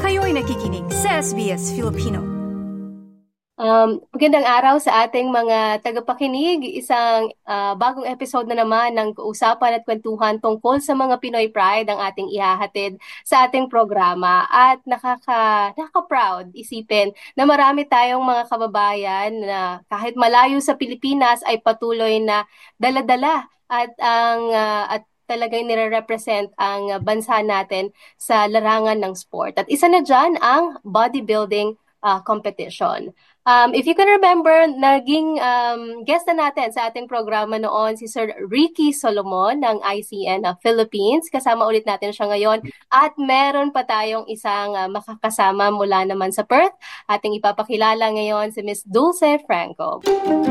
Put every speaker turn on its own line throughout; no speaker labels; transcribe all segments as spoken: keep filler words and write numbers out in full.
Kayo'y nakikinig sa S B S Filipino.
Um, magandang araw sa ating mga tagapakinig. Isang ah, bagong episode na naman ng usapan at kwentuhan tungkol sa mga Pinoy Pride ang ating ihahatid sa ating programa. At nakaka, nakaka-proud isipin na marami tayong mga kababayan na kahit malayo sa Pilipinas ay patuloy na dala-dala at ang ah, at talagang nire-represent ang bansa natin sa larangan ng sport. At isa na dyan ang bodybuilding ah, competition. Um, if you can remember, naging um, guest na natin sa ating programa noon si Sir Ricky Solomon ng I C N uh, Philippines. Kasama ulit natin siya ngayon. At meron pa tayong isang uh, makakasama mula naman sa Perth. Ating ipapakilala ngayon si Miss Dulce Franco.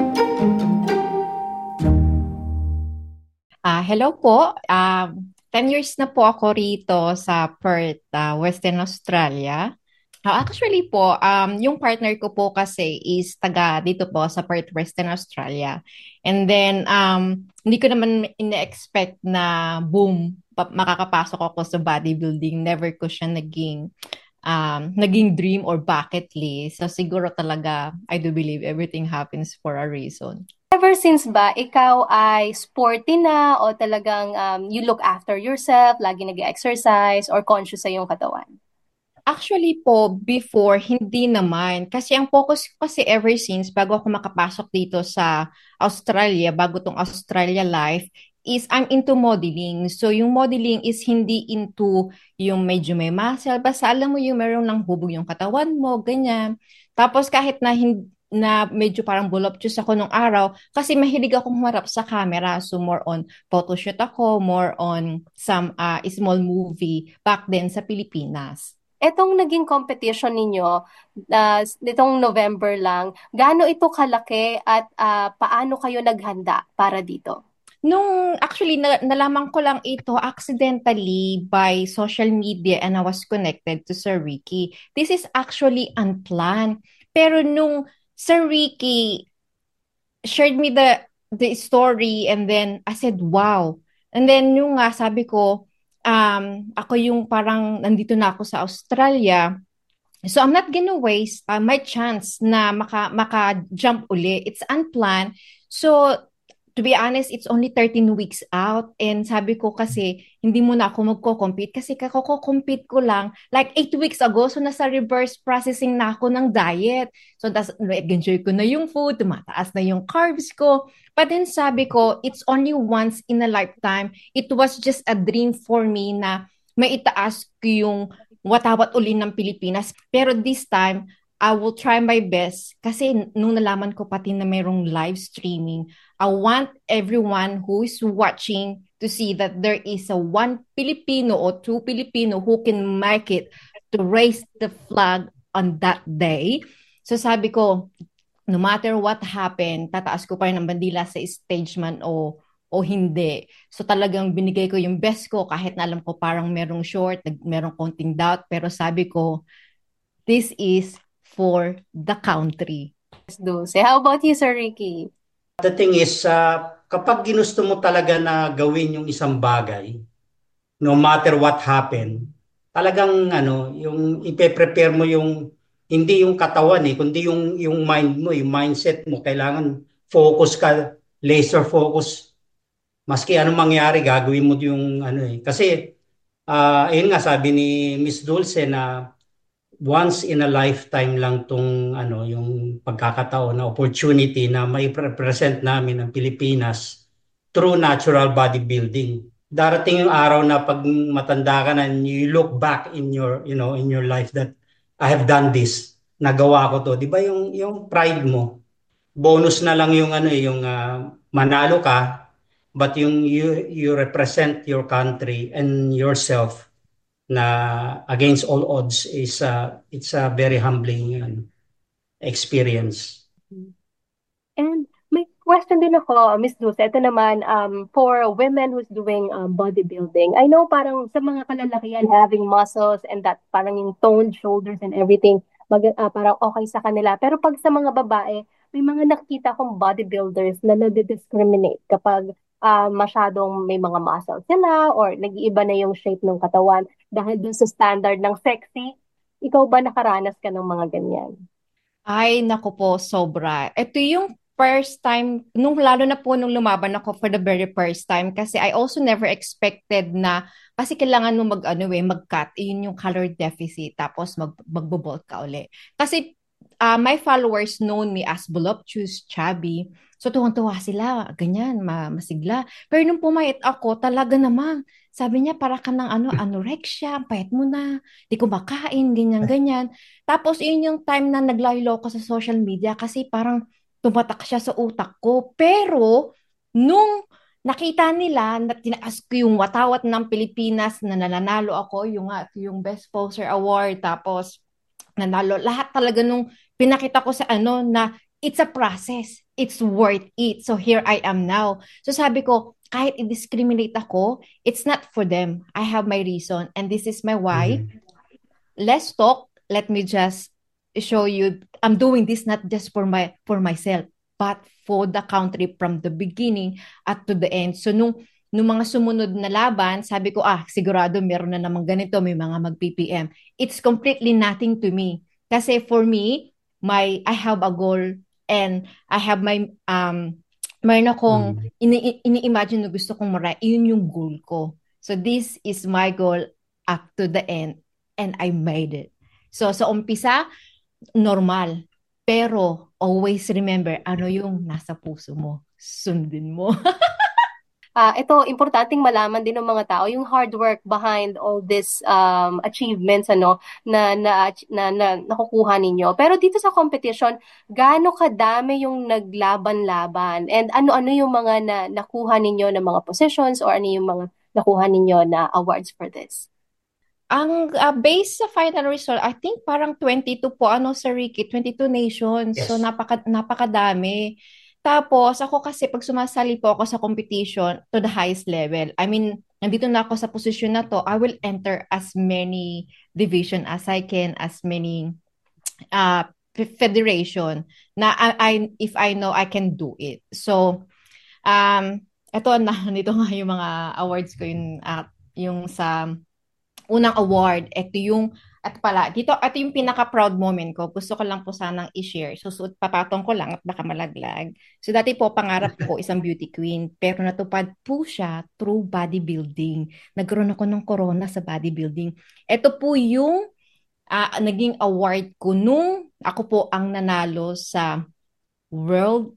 Ah, hello po. Um, ten years na po ako rito sa Perth, ah, Western Australia. Ah, actually po, um, yung partner ko po kasi is taga dito po sa Perth, Western Australia. And then, um, hindi ko naman ina-expect na boom, pa- makakapasok ako sa bodybuilding. Never ko siya naging, um, naging dream or bucket list. So siguro talaga, I do believe everything happens for a reason.
Ever since ba, ikaw ay sporty na o talagang um, you look after yourself, lagi nag-exercise or conscious sa iyong katawan?
Actually po, before, hindi naman. Kasi ang focus ko kasi ever since, bago ako makapasok dito sa Australia, bago tong Australia life, is I'm into modeling. So yung modeling is hindi into yung medyo may muscle. Basta alam mo yung meron ng hubog yung katawan mo, ganyan. Tapos kahit na hindi na medyo parang voluptuous ako nung araw kasi mahilig akong humarap sa camera. So more on photoshoot ako, more on some uh, small movie back then sa Pilipinas.
Etong naging competition ninyo, uh, nitong November lang, gaano ito kalaki at ah, paano kayo naghanda para dito?
Nung actually na, nalaman ko lang ito accidentally by social media and I was connected to Sir Ricky. This is actually unplanned. Pero nung Sir Ricky shared me the the story and then I said, wow. And then yung nga sabi ko, um, ako yung parang nandito na ako sa Australia. So I'm not gonna waste uh, my chance na maka maka-jump uli. It's unplanned. So to be honest, it's only thirteen weeks out. And sabi ko kasi, hindi muna ako magko-compete kasi kako-compete ko lang like eight weeks ago. So nasa reverse processing na ako ng diet. So das, enjoy ko na yung food, tumataas na yung carbs ko. But then sabi ko, it's only once in a lifetime. It was just a dream for me na maitaas ko yung watawat uli ng Pilipinas. Pero this time, I will try my best kasi nung nalaman ko pati na mayroong live streaming, I want everyone who is watching to see that there is a one Filipino or two Filipino who can make it to raise the flag on that day. So sabi ko, no matter what happened, tataas ko pa rin ang bandila sa stage man o o hindi. So talagang binigay ko yung best ko kahit na alam ko parang merong short, merong konting doubt, pero sabi ko, this is for the country.
Dulce. How about you, Sir Ricky?
The thing is, uh, kapag ginusto mo talaga na gawin yung isang bagay, no matter what happen, talagang ano, yung ipe-prepare mo yung hindi yung katawan eh, kundi yung yung mind mo, yung mindset mo, kailangan focus ka, laser focus. Maski anong mangyari, gagawin mo yung ano eh. Kasi ah ayun nga sabi ni Miss Dulce na once in a lifetime lang tong ano yung pagkakataon na opportunity na may represent namin ang Pilipinas through natural bodybuilding. Darating yung araw na pag matanda ka na and you look back in your you know in your life that I have done this, nagawa ko to, 'di ba yung yung pride mo. Bonus na lang yung ano eh, yung ah, manalo ka, but yung you you represent your country and yourself na against all odds is uh, it's a very humbling ano, experience.
And may question din ako, Miss Dulce. Ito naman, um, for women who's doing um, bodybuilding, I know parang sa mga kalalakihan having muscles and that parang yung toned shoulders and everything, mag, ah, parang okay sa kanila. Pero pag sa mga babae, may mga nakita akong bodybuilders na nade-discriminate kapag ah, masyadong may mga muscles sila or nag-iiba na yung shape ng katawan dahil dun sa standard ng sexy. Ikaw ba nakaranas ka ng mga ganyan?
Ay, naku po, sobra. Ito yung first time, nung lalo na po nung lumaban ako for the very first time, kasi I also never expected na, kasi kailangan mo mag, ano eh, mag-cut, yun yung color deficit, tapos mag, magbo-bolt ka uli. Kasi uh, my followers known me as voluptuous, chubby, so tuwang-tuwa sila, ganyan, ma masigla. Pero nung pumayat ako, talaga naman, sabi niya, para ka ng ano, anorexia, payat mo na, di ko makain, ganyan-ganyan. Tapos, yun yung time na naglaylo ko sa social media kasi parang tumatak siya sa utak ko. Pero, nung nakita nila na tinaas ko yung watawat ng Pilipinas na nananalo ako, yung, nga, yung Best Poster Award, tapos nanalo, lahat talaga nung pinakita ko sa ano na it's a process. It's worth it. So, here I am now. So, sabi ko, kahit i-discriminate ako, it's not for them. I have my reason and this is my why.
Mhm.
Let's talk. Let me just show you I'm doing this not just for my for myself but for the country from the beginning at to the end. So nung nung mga sumunod na laban, sabi ko ah sigurado meron na namang ganito, may mga mag-P P M. It's completely nothing to me. Kasi for me, my I have a goal and I have my um mayroon akong
Mhm.
ini- ini-imagine na gusto kong mara, yun yung goal ko. So this is my goal up to the end and I made it. So sa umpisa, normal. Pero always remember, ano yung nasa puso mo, sundin mo.
Ah, ito, importanteng malaman din ng mga tao yung hard work behind all these um, achievements ano na na, na na nakukuha ninyo. Pero dito sa competition, gaano kadami yung naglaban-laban and ano-ano yung mga na nakuha ninyo na mga positions or ano yung mga nakuha ninyo na awards for this?
Ang uh, base sa final result, I think parang twenty-two po, ano sa Ricky, twenty-two nations. So
Yes.
napaka, napakadami. Tapos ako kasi pag sumasali po ako sa competition to the highest level, I mean, nandito na ako sa posisyon na to, I will enter as many division as I can, as many uh, federation na I, I, if I know I can do it. So, um, eto na, nito nga yung mga awards ko, yung, uh, yung sa unang award, ito yung, at pala, dito, ito yung pinaka-proud moment ko. Gusto ko lang po sanang i-share. Susuot, papatong ko lang at baka malaglag. So, dati po, pangarap ko isang beauty queen. Pero natupad po siya through bodybuilding. Nagkaroon ako ng corona sa bodybuilding. Ito po yung uh, naging award ko nung ako po ang nanalo sa World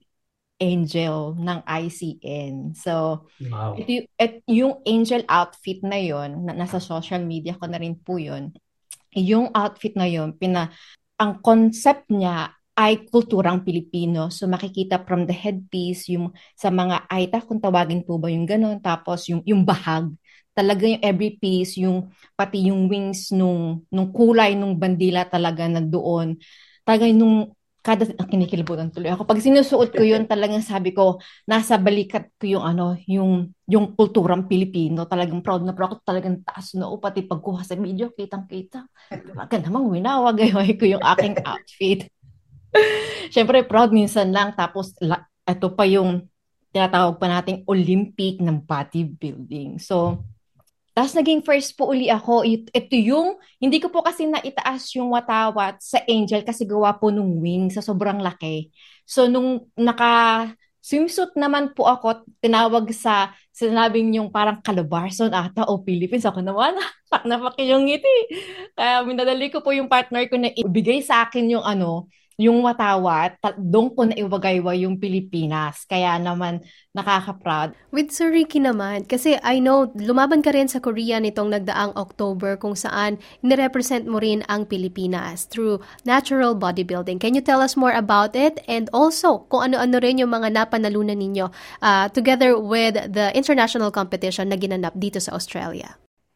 Angel ng I C N. So,
Wow.
ito yung, et, yung angel outfit na yon na nasa social media ko na rin po yon. Yung outfit na yon, pina, ang concept niya ay kulturang Pilipino. So, makikita from the headpiece, yung sa mga aita, kung tawagin po ba yung ganun, tapos yung, yung bahag, talaga yung every piece, yung pati yung wings nung, nung kulay nung bandila talaga nandoon. Talaga nung kada ah, kinikilibutan tuloy ako. Pag sinusuot ko yun, talagang sabi ko, nasa balikat ko yung ano, yung yung kulturang Pilipino. Talagang proud na proud ako. Talagang taas na o pati pagkuha sa video, kitang-kita. Talaga namang winawagay ko yung aking outfit. Siyempre, proud minsan lang. Tapos, la, ito pa yung tinatawag pa nating Olympic ng bodybuilding. So, tapos naging first po uli ako. Ito yung, hindi ko po kasi naitaas yung watawat sa Angel kasi gawa po nung wing sa sobrang laki. So nung naka swimsuit naman po ako, tinawag sa sinabing yung parang Calabarzon ata o Philippines. Ako naman, napaki yung ngiti. Kaya minadali ko po yung partner ko na ibigay sa akin yung ano, yung watawat, doon ko na iwagaywa yung Pilipinas. Kaya naman nakaka-proud.
With Sir Ricky naman, kasi I know lumaban ka rin sa Korea nitong nagdaang October kung saan nirepresent mo rin ang Pilipinas through natural bodybuilding. Can you tell us more about it? And also, kung ano-ano rin yung mga napanalunan ninyo uh, together with the international competition na ginanap dito sa Australia.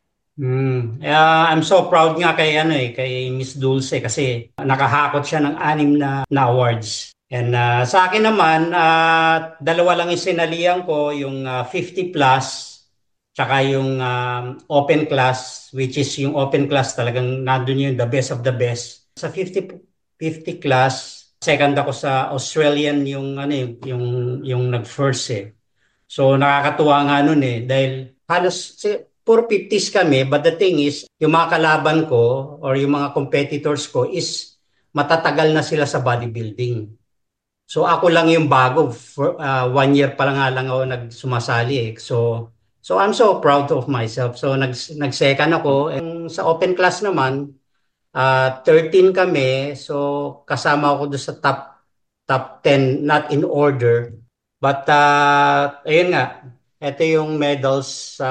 Mm. Uh, I'm so proud nga kay ano eh kay Miss Dulce kasi nakahakot siya ng anim na, na awards. And uh, sa akin naman uh, dalawa lang yung sinalihan ko, yung uh, fifty plus tsaka yung um, open class, which is yung open class talagang nandun yung the best of the best. Sa fifty fifty class, second ako sa Australian yung ano yung yung, yung nag-first eh. So nakakatuwa nga nun eh dahil halos si four fifties kami, but the thing is, yung mga kalaban ko or yung mga competitors ko is matatagal na sila sa bodybuilding. So ako lang yung bago. For, uh, one year pa lang nga lang ako nagsumasali eh. So, so I'm so proud of myself. So nag, nag-second ako. And sa open class naman, uh, thirteen kami. So kasama ako doon sa top top ten, not in order. But uh, ayun nga, ito yung medals sa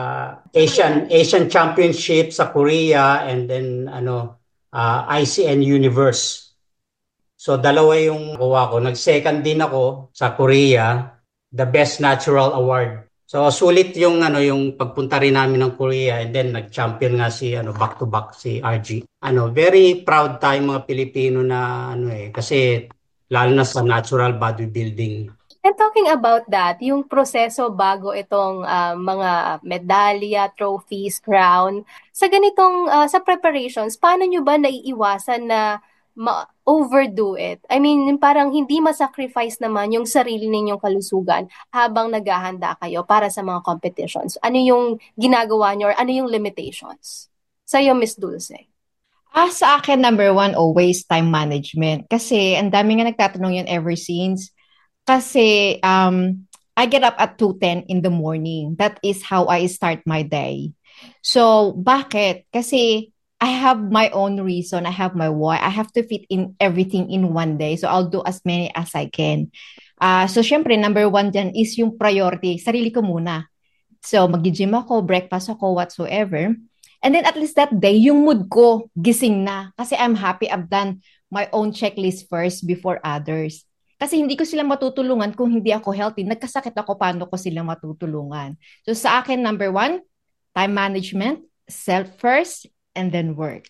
Asian Asian Championship sa Korea and then ano uh, I C N Universe. So dalawa yung kuha ko. Nag-second din ako sa Korea, the Best Natural Award. So sulit yung ano yung pagpunta rin namin ng Korea and then nag-champion nga si ano back to back si R G. Ano, very proud tayo mga Pilipino na ano eh kasi lalo na sa natural bodybuilding.
And talking about that, yung proseso bago itong uh, mga medalya, trophies, crown, sa ganitong, uh, sa preparations, paano nyo ba naiiwasan na ma-overdo it? I mean, parang hindi masacrifice naman yung sarili ninyong kalusugan habang naghahanda kayo para sa mga competitions. Ano yung ginagawa nyo or ano yung limitations? Sa'yo, Miss Dulce.
Ah, sa akin, number one, always time management. Kasi ang dami nga nagtatanong yan ever since. Kasi um, I get up at two ten in the morning. That is how I start my day. So, bakit? Kasi I have my own reason. I have my why. I have to fit in everything in one day. So, I'll do as many as I can. Uh, so, syempre, number one dyan is yung priority. Sarili ko muna. So, mag-gym ako, breakfast ako, whatsoever. And then at least that day, yung mood ko, gising na. Kasi I'm happy I've done my own checklist first before others. Kasi hindi ko sila matutulungan kung hindi ako healthy. Nagkasakit ako, paano ko sila matutulungan? So sa akin, number one, time management, self first, and then work.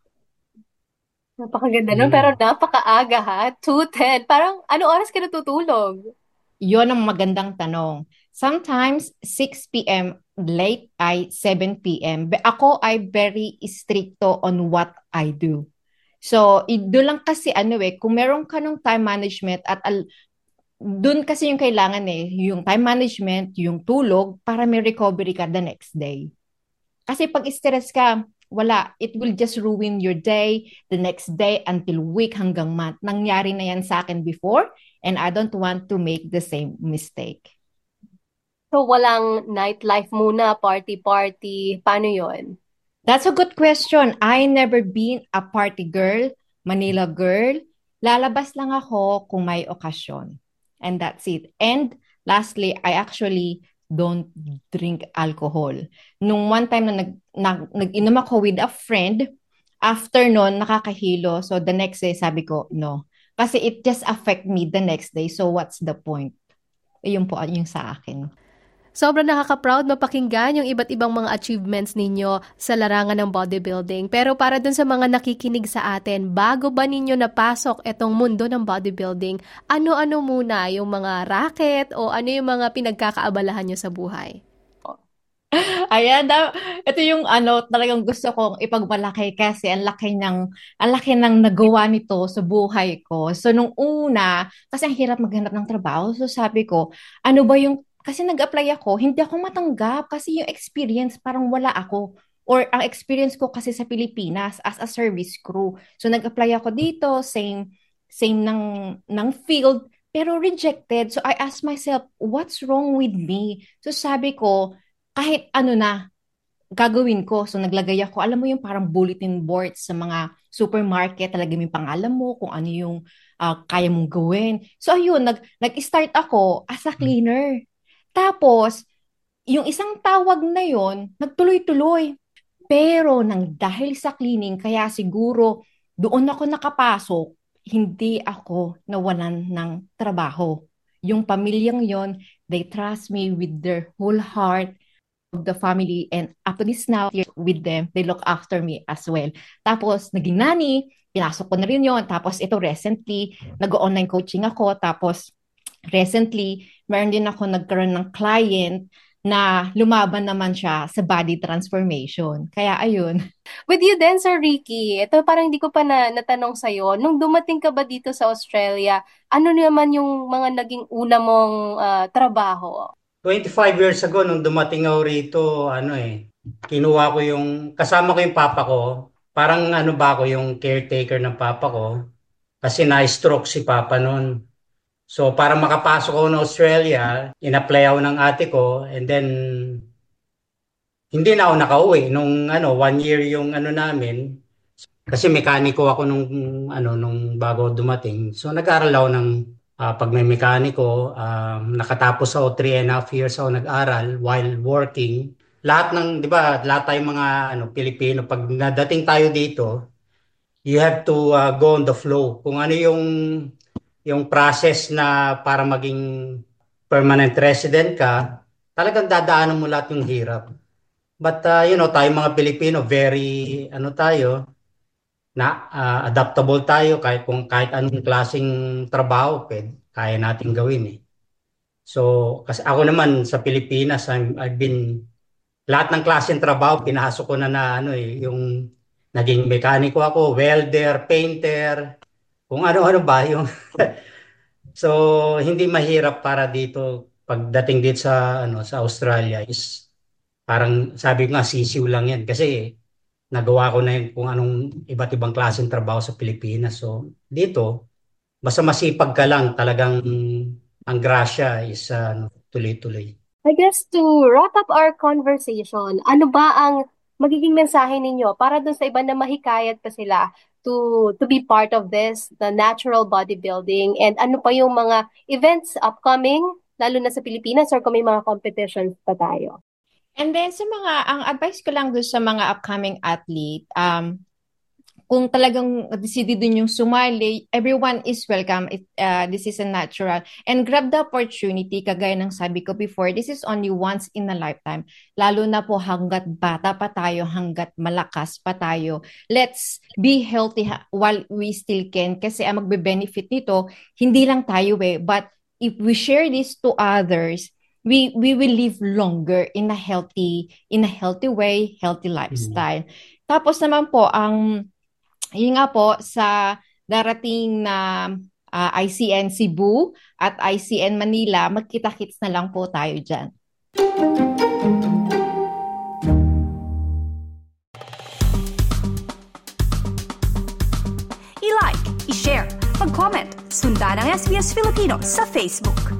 Napakaganda nun, pero napakaaga ha. two ten. Parang, ano oras ka natutulog?
Yun ang magandang tanong. Sometimes, six p.m., late ay seven p.m. Ako ay very stricto on what I do. So, doon lang kasi ano eh, kung meron ka ng time management at al- doon kasi yung kailangan eh, yung time management, yung tulog, para may recovery ka the next day. Kasi pag stress ka, wala, it will just ruin your day, the next day, until week hanggang month. Nangyari na yan sa akin before, and I don't want to make the same mistake.
So, walang nightlife muna, party-party, paano yon?
That's a good question. I never been a party girl, Manila girl. Lalabas lang ako kung may okasyon. And that's it. And lastly, I actually don't drink alcohol. Nung one time na nag, na, nag-inom ako with a friend, after nun, nakakahilo. So the next day, sabi ko, no. Kasi it just affect me the next day. So what's the point? Yun po yung sa akin.
Sobrang nakaka-proud mapakinggan yung iba't ibang mga achievements ninyo sa larangan ng bodybuilding. Pero para dun sa mga nakikinig sa atin, bago ba ninyo napasok etong mundo ng bodybuilding, ano-ano muna yung mga racket o ano yung mga pinagkakaabalahan nyo sa buhay?
Ayan, da, ito yung ano talagang gusto kong ipagmalaki kasi ang laki ng ang laki ng nagawa nito sa buhay ko. So nung una, kasi ang hirap maghanap ng trabaho, so sabi ko, ano ba yung kasi nag-apply ako, hindi ako matanggap kasi yung experience parang wala ako. Or ang experience ko kasi sa Pilipinas as a service crew. So nag-apply ako dito, same same ng ng field, pero rejected. So I asked myself, what's wrong with me? So sabi ko, kahit ano na gagawin ko. So naglagay ako, alam mo yung parang bulletin board sa mga supermarket, talaga yung pangalan mo, kung ano yung uh, kaya mong gawin. So ayun, nag, nag-start ako as a cleaner. Tapos, yung isang tawag na yon nagtuloy-tuloy. Pero nang dahil sa cleaning, kaya siguro doon ako nakapasok, hindi ako nawalan ng trabaho. Yung pamilyang yon, they trust me with their whole heart of the family, and up to this now, with them, they look after me as well. Tapos, naging nanny, pinasok ko na rin yon. Tapos, ito recently, nag-online coaching ako. Tapos, recently, meron din ako nagkaroon ng client na lumaban naman siya sa body transformation. Kaya ayun.
With you then, Sir Ricky, ito parang hindi ko pa na, natanong sa'yo, nung dumating ka ba dito sa Australia, ano naman yung mga naging una mong uh, trabaho?
twenty-five years ago, nung dumating ako rito, ano eh, kinuha ko yung, kasama ko yung papa ko. Parang ano ba ako, yung caretaker ng papa ko. Kasi na-stroke si papa noon. So, para makapasok ako ng Australia, in-apply ako ng ate ko, and then, hindi na ako nakauwi. Nung, ano, one year yung, ano namin, kasi mekaniko ako nung, ano, nung bago dumating. So, nag-aral ako ng, ah, pag may mekaniko, um, nakatapos ako, three and a half years ako nag-aral while working. Lahat ng, di ba, lahat tayong mga, ano, Pilipino, pag nadating tayo dito, you have to uh, go on the flow. Kung ano yung yung process na para maging permanent resident ka, talagang dadaanan mo lahat yung hirap. But uh, you know, tayo mga Pilipino, very ano tayo, na uh, adaptable tayo kahit kung kahit anong klaseng trabaho, pwede, kaya natin gawin eh. So, kasi ako naman sa Pilipinas, I'm, I've been lahat ng klaseng trabaho pinasok ko na na ano eh, yung naging mekaniko ako, welder, painter, kung ano-ano ba yung so, hindi mahirap para dito pagdating dito sa ano sa Australia is parang sabi ko nga sisiw lang yan kasi nagawa ko na yun kung anong iba't ibang klaseng trabaho sa Pilipinas. So, dito basta masipag ka lang talagang mm, ang grasya is uh, ano, tuloy-tuloy.
I guess to wrap up our conversation, ano ba ang magiging mensahe ninyo para dun sa iba na mahikayat pa sila to to be part of this, the natural bodybuilding, and ano pa yung mga events upcoming, lalo na sa Pilipinas, or kung may mga competitions pa tayo?
And then sa mga, ang advice ko lang doon sa mga upcoming athlete, um, kung talagang decidido yung sumali, everyone is welcome. It, uh, this is a natural. And grab the opportunity, kagaya ng sabi ko before, this is only once in a lifetime. Lalo na po hanggat bata pa tayo, hanggat malakas pa tayo. Let's be healthy ha- while we still can. Kasi ang magbe-benefit nito, hindi lang tayo eh. But if we share this to others, we we will live longer in a healthy, in a healthy way, healthy lifestyle. Mm-hmm. Tapos naman po, ang yun nga po, sa darating na uh, I C N Cebu at I C N Manila, magkita-kits na lang po tayo dyan.
I-like, i-share, mag-comment, sundan ang S B S Filipino sa Facebook.